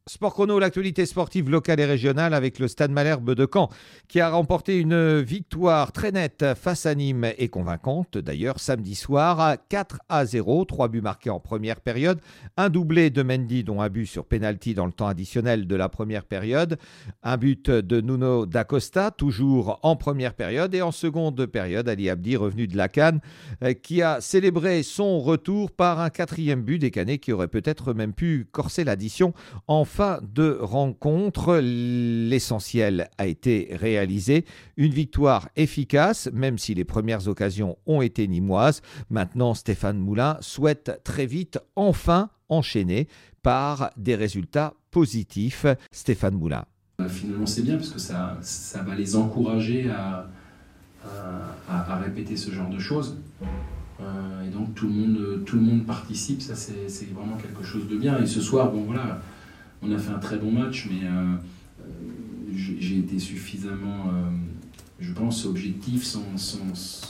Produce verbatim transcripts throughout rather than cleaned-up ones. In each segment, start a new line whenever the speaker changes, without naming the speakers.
Sport Chrono, l'actualité sportive locale et régionale avec le Stade Malherbe de Caen qui a remporté une victoire très nette face à Nîmes et convaincante d'ailleurs samedi soir à quatre à zéro, trois buts marqués en première période, un doublé de Mendy dont un but sur pénalty dans le temps additionnel de la première période, un but de Nuno da Costa toujours en première période et en seconde période Ali Abdi revenu de la CAN qui a célébré son retour par un quatrième but des Canets qui aurait peut-être même pu corser l'addition en fin de rencontre. L'essentiel a été réalisé. Une victoire efficace, même si les premières occasions ont été nîmoises. Maintenant, Stéphane Moulin souhaite très vite enfin enchaîner par des résultats positifs. Stéphane Moulin.
Finalement, c'est bien parce que ça, ça va les encourager à, à, à répéter ce genre de choses. Euh, et donc, tout le monde, tout le monde participe. Ça, c'est, c'est vraiment quelque chose de bien. Et ce soir, bon voilà. On a fait un très bon match, mais euh, j'ai été suffisamment, euh, je pense, objectif, sans, sans,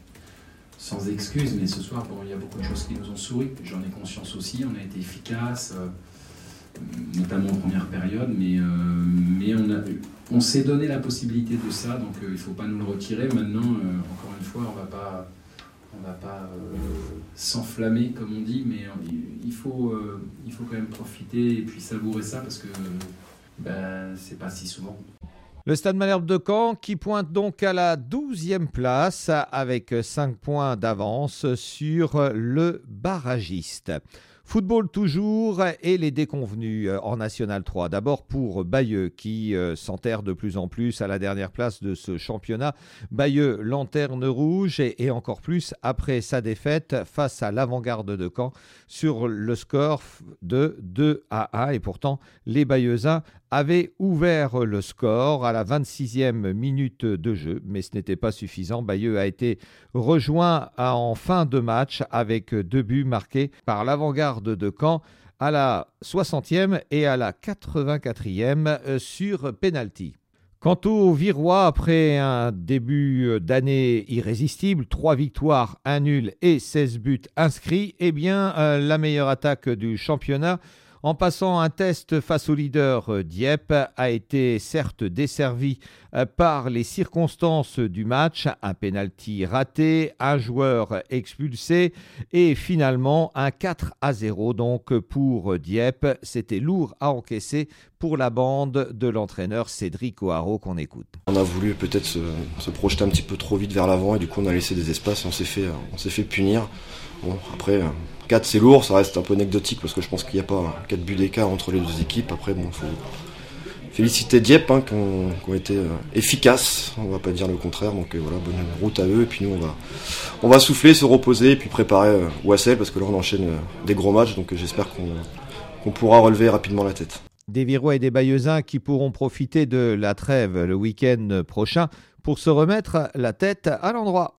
sans excuse. Mais ce soir, bon, il y a beaucoup de choses qui nous ont souri. J'en ai conscience aussi. On a été efficace, euh, notamment en première période. Mais, euh, mais on, a, on s'est donné la possibilité de ça, donc euh, il ne faut pas nous le retirer. Maintenant, euh, encore une fois, on ne va pas... On ne va pas euh, s'enflammer, comme on dit, mais il faut, euh, il faut quand même profiter et puis savourer ça parce que ben, ce n'est pas si souvent.
Le Stade Malherbe de Caen qui pointe donc à la douzième place avec cinq points d'avance sur le barragiste. Football toujours et les déconvenus en National trois. D'abord pour Bayeux qui euh, s'enterre de plus en plus à la dernière place de ce championnat. Bayeux, lanterne rouge et, et encore plus après sa défaite face à l'Avant-Garde de Caen sur le score de deux à un. Et pourtant, les Bayeuxins avaient ouvert le score à la vingt-sixième minute de jeu, mais ce n'était pas suffisant. Bayeux a été rejoint en fin de match avec deux buts marqués par l'Avant-Garde de Caen à la soixantième et à la quatre-vingt-quatrième sur pénalty. Quant aux Virois, après un début d'année irrésistible, trois victoires, un nul et seize buts inscrits, eh bien euh, la meilleure attaque du championnat en passant un test face au leader Dieppe, a été certes desservi par les circonstances du match, un pénalty raté, un joueur expulsé et finalement un quatre à zéro donc pour Dieppe. C'était lourd à encaisser pour la bande de l'entraîneur Cédric O'Haraud qu'on écoute.
On a voulu peut-être se, se projeter un petit peu trop vite vers l'avant et du coup on a laissé des espaces et on s'est fait, on s'est fait punir. Bon, après, quatre c'est lourd, ça reste un peu anecdotique parce que je pense qu'il n'y a pas quatre buts d'écart entre les deux équipes. Après, bon, il faut féliciter Dieppe hein, qui, ont, qui ont été euh, efficaces, on va pas dire le contraire. Donc euh, voilà, bonne route à eux. Et puis nous, on va, on va souffler, se reposer et puis préparer euh, Wassel parce que là on enchaîne euh, des gros matchs. Donc euh, j'espère qu'on, qu'on pourra relever rapidement la tête.
Des Virois et des Bayeuxins qui pourront profiter de la trêve le week-end prochain pour se remettre la tête à l'endroit.